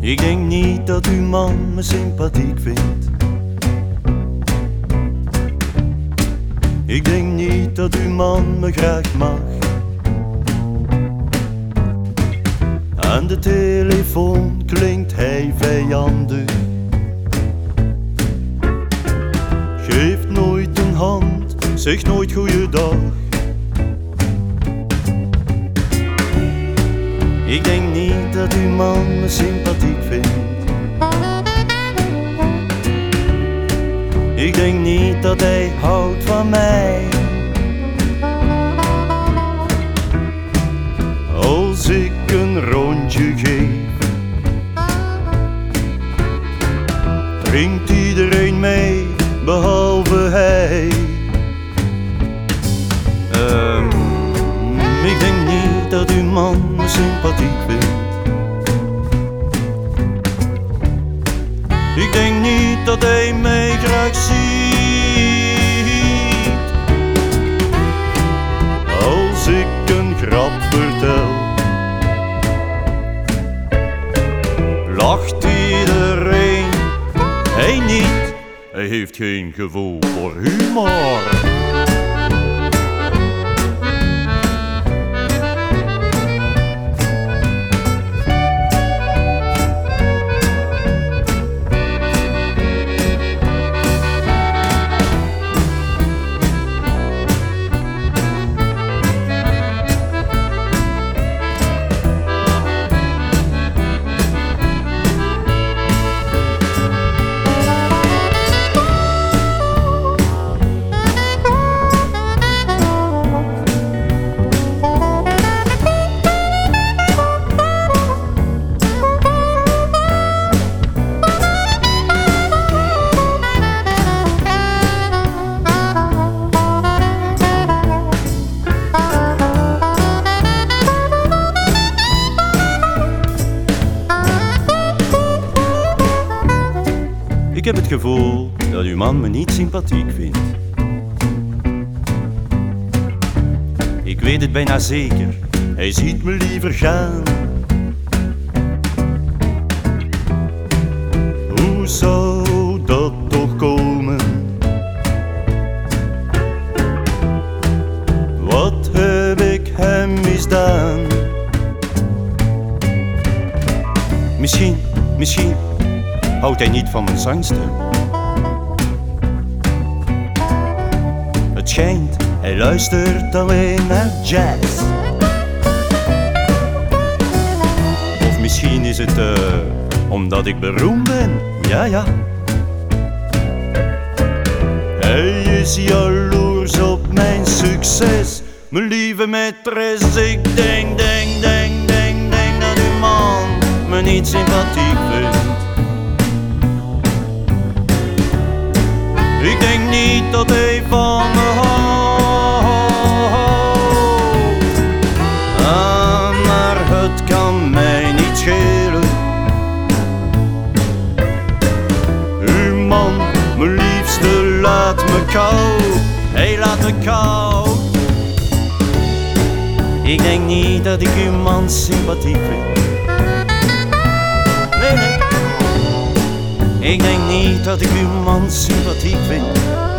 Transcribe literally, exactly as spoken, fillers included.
Ik denk niet dat uw man me sympathiek vindt. Ik denk niet dat uw man me graag mag. Aan de telefoon klinkt hij vijandig. Geeft nooit een hand, zegt nooit goeiedag. Ik denk niet dat uw man me sympathiek vindt. Ik denk niet dat hij houdt van mij. Als ik een rondje geef, drinkt iedereen mee, behalve hij. Um, ik denk niet dat uw man me sympathiek vindt. Ik denk niet dat hij mij graag ziet. Als ik een grap vertel, lacht iedereen, hij niet. Hij heeft geen gevoel voor humor. Ik heb het gevoel dat uw man me niet sympathiek vindt. Ik weet het bijna zeker, hij ziet me liever gaan. Hoe zou dat toch komen? Wat heb ik hem misdaan? Misschien, misschien houdt hij niet van mijn zangstem. Het schijnt, hij luistert alleen naar jazz. Of misschien is het uh, omdat ik beroemd ben, ja ja. Hij is jaloers op mijn succes. Mijn lieve maîtresse, ik denk, denk, denk, denk, denk dat uw man me niet sympathiek vindt. Ik denk niet dat hij van me houdt. Ah, maar het kan mij niet schelen. Uw man, mijn liefste, laat me koud. Hij laat me koud. Ik denk niet dat ik uw man sympathiek vind. Nee, nee. Ik denk niet dat ik uw man sympathiek vind.